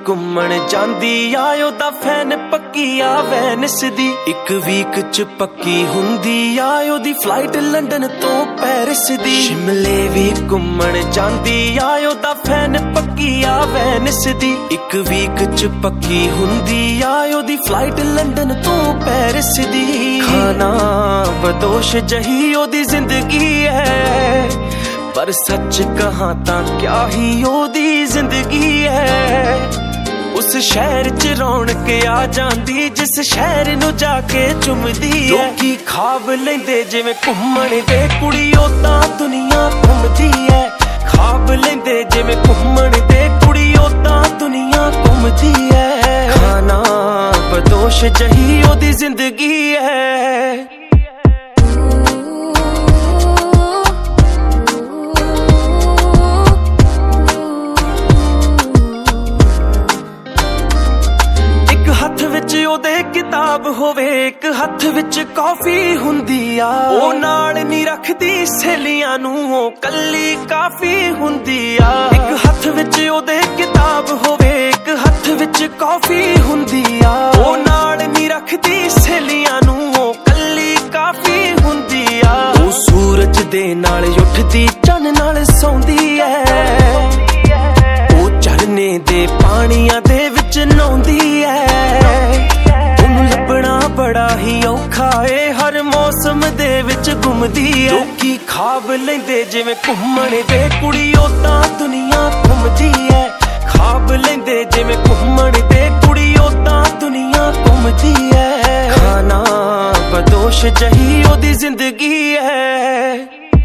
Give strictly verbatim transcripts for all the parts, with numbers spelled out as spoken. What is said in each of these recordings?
ਘੁੰਮਣ ਜਾਂਦੀ ਆ ਉਹਦਾ ਫੈਨ ਪੱਕੀ ਆ ਵੈਨਿਸ ਦੀ। ਇੱਕ ਵੀਕ ਚ ਪੱਕੀ ਹੁੰਦੀ ਆ ਉਹਦੀ ਫਲਾਈਟ ਲੰਡਨ ਤੋਂ ਪੈਰਿਸ ਦੀ। ਸ਼ਿਮਲੇ ਵੀ ਘੁੰਮਣ ਜਾਂਦੀ ਆ ਉਹਦਾ ਫੈਨ ਪੱਕੀ ਆ ਵੈਨਿਸ ਦੀ। ਇੱਕ ਵੀਕ ਚ ਪੱਕੀ ਹੁੰਦੀ ਆ ਉਹਦੀ ਫਲਾਈਟ ਲੰਡਨ ਤੋਂ ਪੈਰਿਸ ਦੀ। ਖਾਣਾ ਬਦੋਸ਼ ਜਹੀ ਉਹਦੀ ਜ਼ਿੰਦਗੀ ਹੈ, ਪਰ ਸੱਚ ਕਹਾਂ ਤਾਂ ਕਿਆ ਹੀ ਉਹਦੀ ਜ਼ਿੰਦਗੀ ਹੈ। ਉਸ ਸ਼ਹਿਰ ਚ ਰੌਣਕ ਆ ਜਾਂਦੀ ਜਿਸ ਸ਼ਹਿਰ ਨੂੰ ਜਾ ਕੇ ਚੁੰਮਦੀ ਹੈ। ਲੋਕੀ ਖਾਬ ਲੈਂਦੇ ਜਿਵੇਂ ਘੁੰਮਣ ਦੇ ਕੁੜੀ ਉਹ ਤਾਂ ਦੁਨੀਆ ਘੁੰਮਦੀ ਹੈ। ਖਾਬ ਲੈਂਦੇ ਜਿਵੇਂ ਘੁੰਮਣ ਦੇ ਕੁੜੀ ਉਹ ਤਾਂ ਦੁਨੀਆ ਘੁੰਮਦੀ ਹੈ। ਖਾਣਾ ਬਦੋਸ਼ ਜਹੀ ਉਹਦੀ ਜ਼ਿੰਦਗੀ ਹੈ। ਉਹਦੇ ਕਿਤਾਬ ਹੋਵੇ, ਇੱਕ ਹੱਥ ਵਿੱਚ ਕੌਫੀ ਹੁੰਦੀ ਆ। ਉਹ ਨਾਲ ਨਹੀਂ ਰੱਖਦੀ ਸਹੇਲੀਆਂ ਨੂੰ, ਉਹ ਕੱਲੀ ਕਾਫੀ ਹੁੰਦੀ ਆ। ਇੱਕ ਹੱਥ ਵਿੱਚ ਉਹਦੇ ਕਿਤਾਬ ਹੋਵੇ, ਇੱਕ ਹੱਥ ਵਿੱਚ ਕੌਫੀ ਹੁੰਦੀ ਆ। ਉਹ ਨਾਲ ਨਹੀਂ ਰੱਖਦੀ ਸਹੇਲੀਆਂ ਨੂੰ, ਉਹ ਕੱਲੀ ਕਾਫੀ ਹੁੰਦੀ ਆ। ਉਹ ਸੂਰਜ ਦੇ ਨਾਲ ਉੱਠਦੀ ਚੰਨ ਨਾਲ ਸੌਂਦੀ ਐ। ਉਹ ਝਰਨੇ ਦੇ ਪਾਣੀਆਂ ਦੇ ਵਿੱਚ ਨਹਾਉਂਦੀ ਐ। ਬੜਾ ਹੀ ਔਖਾ ਏ ਹਰ ਮੌਸਮ ਦੇ ਵਿੱਚ ਘੁੰਮਦੀ ਐ। ਲੋਕੀ ਖਾਬ ਲੈਂਦੇ ਜਿਵੇਂ ਘੁੰਮਣ ਦੇ ਕੁੜੀ ਉਹ ਤਾਂ ਦੁਨੀਆ ਘੁੰਮਦੀ ਐ। ਖਾਬ ਲੈਂਦੇ ਜਿਵੇਂ ਘੁੰਮਣ ਦੇ ਕੁੜੀ ਉਹ ਤਾਂ ਦੁਨੀਆ ਘੁੰਮਦੀ ਐ। ਖਾਣਾ ਬਦੋਸ਼ ਜਹੀ ਉਹਦੀ ਜ਼ਿੰਦਗੀ ਐ।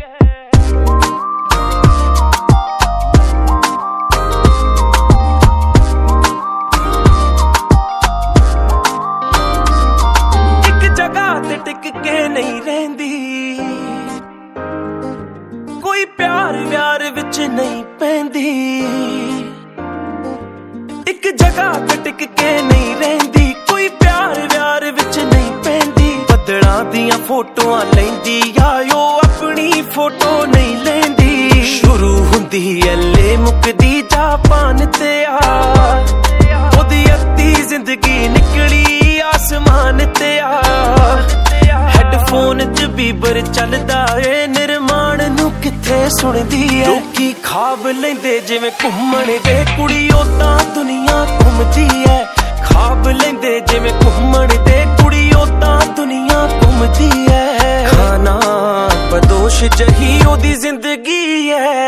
ਟਿਕ ਕੇ ਨਹੀਂ ਰਹਿੰਦੀ, ਕੋਈ ਪਿਆਰ ਵਿਆਰ ਵਿੱਚ ਨਹੀਂ ਪੈਂਦੀ। ਇੱਕ ਜਗ੍ਹਾ ਤੇ ਟਿਕ ਕੇ ਨਹੀਂ ਰਹਿੰਦੀ, ਕੋਈ ਪਿਆਰ ਵਿਆਰ ਵਿੱਚ ਨਹੀਂ ਪੈਂਦੀ। ਬੱਦਲਾਂ ਦੀਆਂ ਫੋਟੋਆਂ ਲੈਂਦੀ ਆ ਉਹ ਆਪਣੀ ਫੋਟੋ ਨਹੀਂ ਲੈਂਦੀ। ਸ਼ੁਰੂ ਹੁੰਦੀ ਐਲੇ ਮੁੱਕਦੀ ਜਾਪਾਨ ਤੇ ਆ। ਉਹਦੀ ਅੱਧੀ ਜ਼ਿੰਦਗੀ ਨਿਕਲੀ ਆਸਮਾਨ ਤੇ ਆ। ਹੈਡਫੋਨ ਚ ਬੀਬਰ ਚੱਲਦਾ ਏ, ਨਿਰਮਾਣ ਨੂੰ ਕਿੱਥੇ ਸੁਣਦੀ ਐ। ਲੋਕੀ ਖਾਬ ਲੈਂਦੇ ਜਿਵੇਂ ਘੁੰਮਣ ਦੇ ਕੁੜੀ ਉਹ ਤਾਂ ਦੁਨੀਆ ਘੁੰਮਦੀ ਐ। ਖਾਬ ਲੈਂਦੇ ਜਿਵੇਂ ਘੁੰਮਣ ਦੇ ਕੁੜੀ ਉਹ ਤਾਂ ਦੁਨੀਆ ਘੁੰਮਦੀ ਐ। ਖਾਣਾ ਬਦੋਸ਼ ਜਹੀ ਉਹਦੀ ਜ਼ਿੰਦਗੀ ਐ।